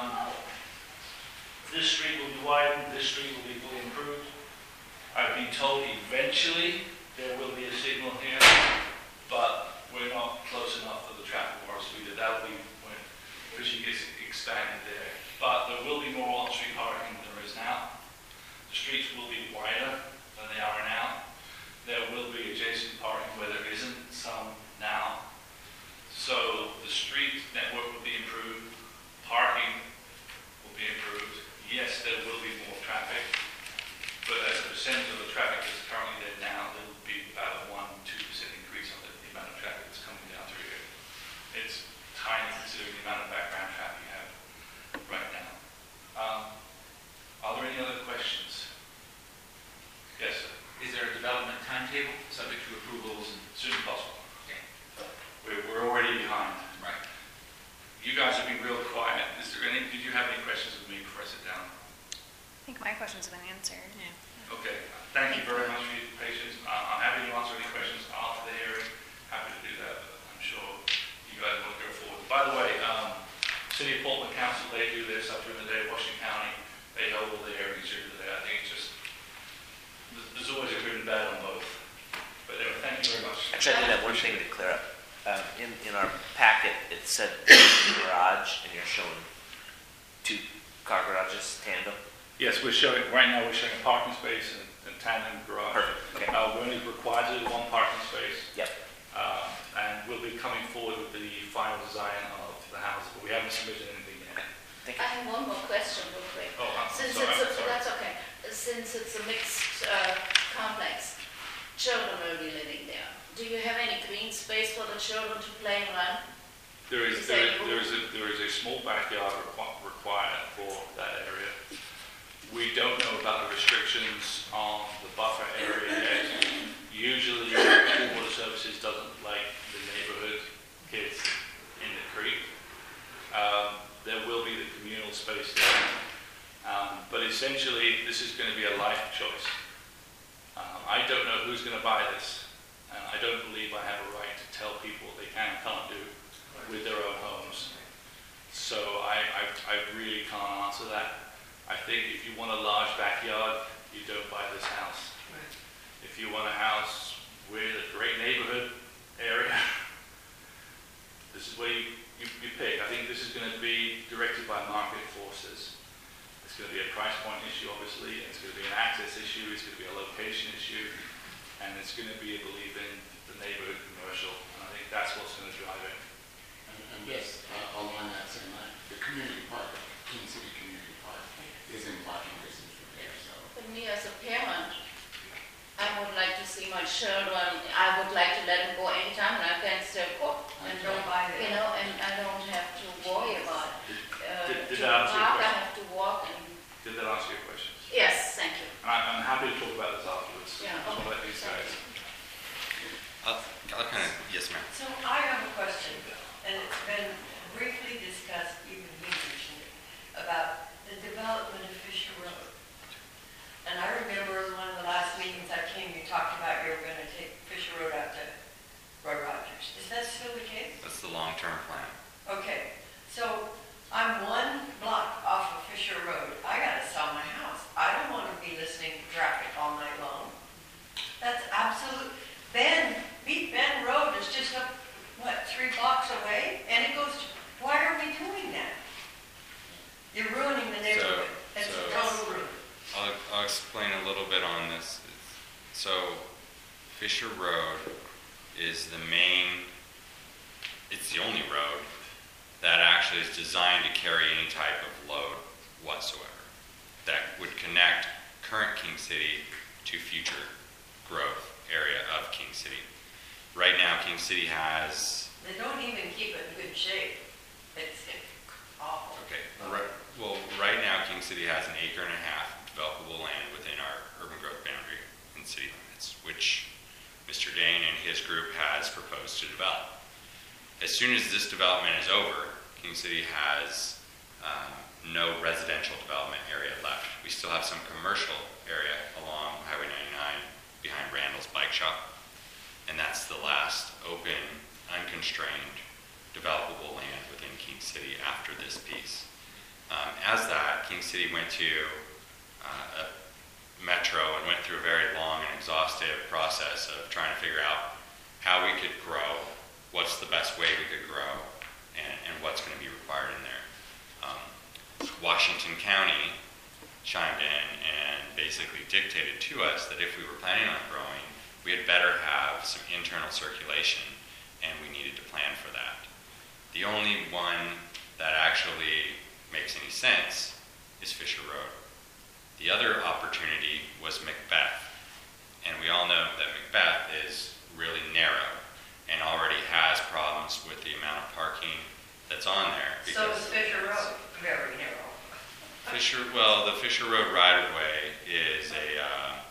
this street will be widened. This street will be fully improved. I've been told eventually there will be a signal here, but we're not close enough for the traffic wars to do that. That will be when fishing gets expanded there. But there will be more on-street parking than there is now. The streets will be wider than they are now. There will be adjacent parking where there isn't some now. So the street network will be improved. Parking will be improved. Yes, there will be more traffic. But as a percentage of the traffic that's currently there now, there will be about a 1-2% increase on the amount of traffic that's coming down through here. It's tiny considering the amount of background traffic you have right now. Are there any other questions? Yes, sir. Is there a development timetable subject to approvals? As soon as possible. Okay. We're already behind. Right. You guys have been real quiet. Did you have any questions of me before I sit down? I think my questions have been answered. Yeah. Okay. Thank you very much for your patience. I'm happy to answer any questions after the hearing. Happy to do that. But I'm sure you guys will go forward. By the way, City of Portland Council, they do this up during the day. Washington County, they hold all the hearings during the day. I think it's just, there's always a good and bad on both. But anyway, thank you very much. Actually, I did have one thing to clear up. In our packet, it said garage, and you're showing 2 car garages tandem. Yes, right now we're showing a parking space and tandem garage. Perfect. Okay. We're only required to do 1 parking space. Yep. And we'll be coming forward with the final design of the house, but we haven't submitted anything yet. Thank you. I have one more question real quick. Oh, I'm Since sorry, it's sorry. That's okay. Since it's a mixed complex, children will be living there. Do you have any green space for the children to play and run? There is Is that a small backyard required for that area. We don't know about the restrictions on the buffer area yet. Usually, Water Services doesn't like the neighborhood kids in the creek. There will be the communal space there. But essentially, this is going to be a life choice. I don't know who's going to buy this. And I don't believe I have a right to tell people what they can and can't do with their own homes. So I really can't answer that. I think if you want a large backyard, you don't buy this house. If you want a house with a great neighborhood area, this is where you pick. I think this is going to be directed by market forces. It's going to be a price point issue, obviously. It's going to be an access issue. It's going to be a location issue. And it's going to be a belief in the neighborhood commercial. And I think that's what's going to drive it. And just along that same line, the community park, King City Community Park, is in parking distance from there, so. For me as a parent, I would like to see my children, I would like to let them go anytime and I can still cook. And Don't buy it. you know, and I don't have to worry about Did to that answer your park, I question? have to walk and, Did that answer your questions? yes, thank you. I'm happy to talk about this afterwards. Yeah, I just want to let okay. these guys. I'll kind of, yes, ma'am. So I have a question, and it's been briefly discussed, even he mentioned it, about the development of Fisher Road. And I remember one of the last meetings I came, you talked about you were going to take Fisher Road out to Roy Rogers. Is that still the case? That's the long-term plan. Okay, so I'm 1 block off of Fisher Road. I gotta sell my house. I don't want to be listening to traffic all night long. That's absolute. Beat Bend Road is just up, 3 blocks away? And it goes to, why are we doing that? You're ruining the neighborhood. It's a total ruin. I'll explain a little bit on this. So, Fisher Road is it's the only road that actually is designed to carry any type of load whatsoever that would connect current King City to future growth area of King City. Right now, King City has... They don't even keep it in good shape. It's awful. Okay. Well, right now, King City has 1.5 acres developable land within our urban growth boundary in city limits, which Mr. Dane and his group has proposed to develop. As soon as this development is over, King City has no residential development area left. We still have some commercial area along Highway 99 behind Randall's Bike Shop, and that's the last open, unconstrained, developable land within King City after this piece. As that, King City went to Metro and went through a very long and exhaustive process of trying to figure out how we could grow, what's the best way we could grow, and what's going to be required in there. Washington County chimed in and basically dictated to us that if we were planning on growing, we had better have some internal circulation, and we needed to plan for that. The only one that actually makes any sense is Fisher Road. The other opportunity was Macbeth, and we all know that Macbeth is really narrow and already has problems with the amount of parking that's on there. So is Fisher Road very narrow? The Fisher Road right-of-way is a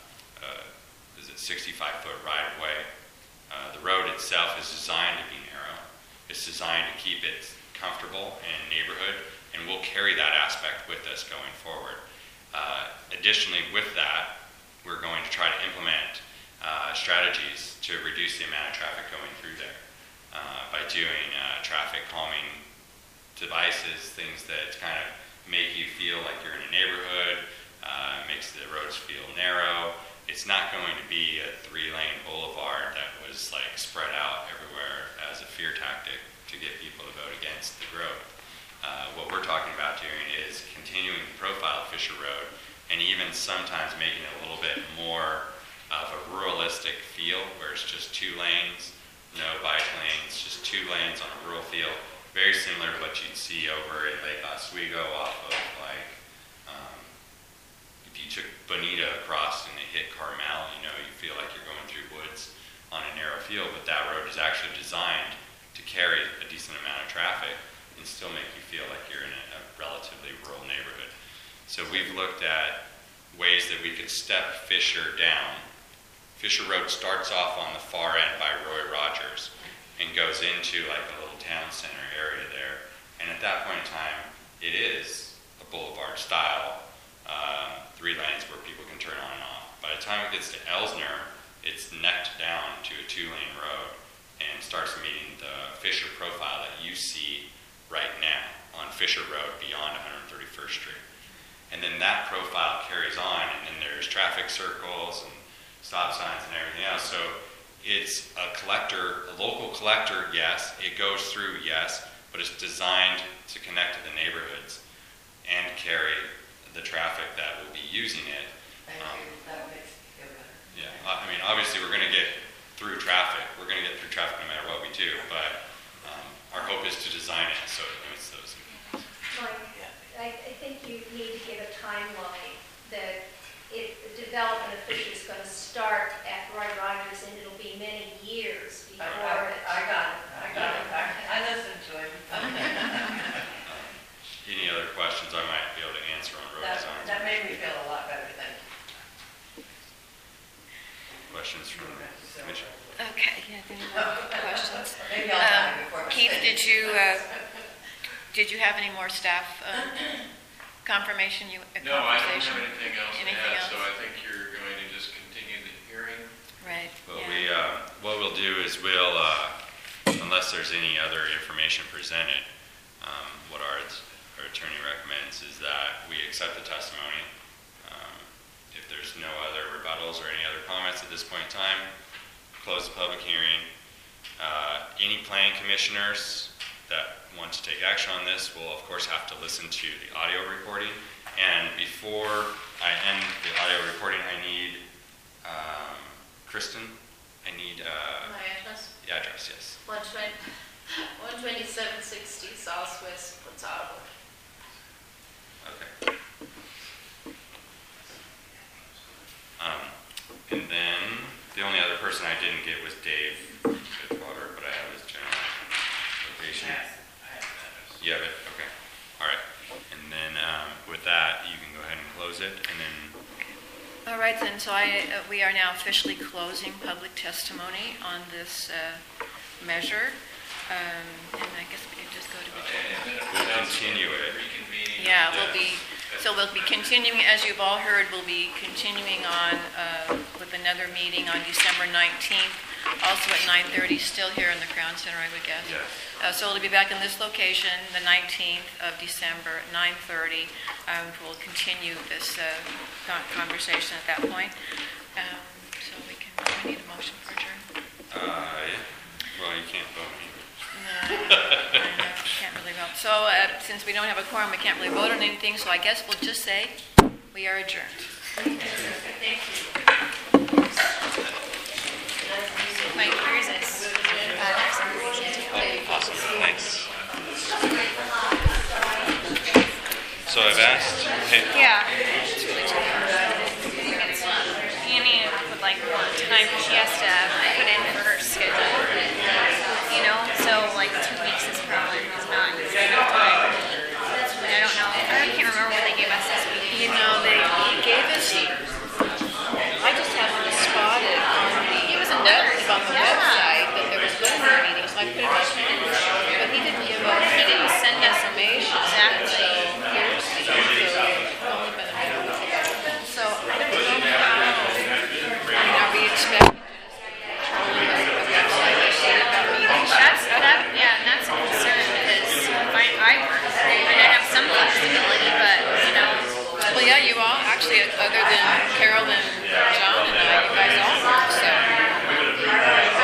65-foot right-of-way. The road itself is designed to be narrow. It's designed to keep it comfortable and neighborhood, and we'll carry that aspect with us going forward. Additionally, with that, we're going to try to implement strategies to reduce the amount of traffic going through there by doing traffic calming devices, things that kind of make you feel like you're in a neighborhood, makes the roads feel narrow. It's not going to be a 3-lane boulevard that was like spread out everywhere as a fear tactic to get people to vote against the growth. What we're talking about doing is continuing to profile Fisher Road and even sometimes making it a little bit more of a ruralistic feel where it's just 2 lanes, no bike lanes, just 2 lanes on a rural field. Very similar to what you'd see over in Lake Oswego off of if you took Bonita across and it hit Carmel, you feel like you're going through woods on a narrow field, but that road is actually designed to carry a decent amount of traffic and still make you feel like you're in a relatively rural neighborhood. So we've looked at ways that we could step Fisher down. Fisher Road starts off on the far end by Roy Rogers and goes into like a little town center area there. And at that point in time, it is a boulevard style, 3 lanes where people can turn on and off. By the time it gets to Elsner, it's necked down to a 2-lane road and starts meeting the Fisher profile that you see right now on Fisher Road beyond 131st Street. And then that profile carries on, and then there's traffic circles and stop signs and everything else. So it's a local collector, yes. It goes through, yes, but it's designed to connect to the neighborhoods and carry the traffic that will be using it. Thank you. That makes me feel better. Yeah, I mean, obviously we're going to get through traffic. We're going to get through traffic no matter what we do, but our hope is to design it so it limits those. Mike, I think you need to give a timeline that if the development of Fisher is going to start at Roy Rogers, and it'll be many years before I got it. I listened to him. Any other questions I might be able to answer on road design? That made me feel a lot better, thank you. Questions from the commission? Okay, yeah, any more questions? Maybe I'll die before I Keith, say did you have any more staff confirmation? No, I don't have anything else to Anything add, else? so I think you're going to just continue the hearing. Right. Well, yeah. what we'll do is unless there's any other information presented, what our attorney recommends is that we accept the testimony. If there's no other rebuttals or any other comments at this point in time, close the public hearing. Any planning commissioners that want to take action on this will, of course, have to listen to the audio recording. And before I end the audio recording, I need Kristen. I need My address? the address, yes. 12760 Southwest Port Harcourt. Okay. And then the only other person I didn't get was Dave Fitzwater, but I have his general location. You have it? Okay. All right. And then with that, you can go ahead and close it, and then All right, then, so we are now officially closing public testimony on this measure. And I guess we can just go to the... we'll continue it. Reconvening Yeah, we'll be continuing, as you've all heard, we'll be continuing on with another meeting on December 19th, also at 9:30, still here in the Crown Center, I would guess. Yes. So it'll be back in this location, the 19th of December at 9:30. We'll continue this conversation at that point. So we need a motion for adjournment. Yeah. Well, you can't vote. No, I know, can't really vote. So since we don't have a quorum, we can't really vote on anything, so I guess we'll just say we are adjourned. Thank you. Mike, where is this? Thanks. So I've asked, hey, Yeah. Annie would like more time, she has to put in for her schedule. You know, so like 2 weeks is probably not enough time. I don't know, I can't remember what they gave us this week. You know, they gave us, I just happened to spot it on the notes on the website that there was going to be a meeting, so I put it on there. But he didn't give us, he didn't send information. Exactly. So here's the, only been a minute. So I don't know how, I mean, are we expecting to Yeah, and that's a concern because I work and I have some flexibility, but you know. well, yeah, you all, actually, other than Carol and John and I, you guys all work, so.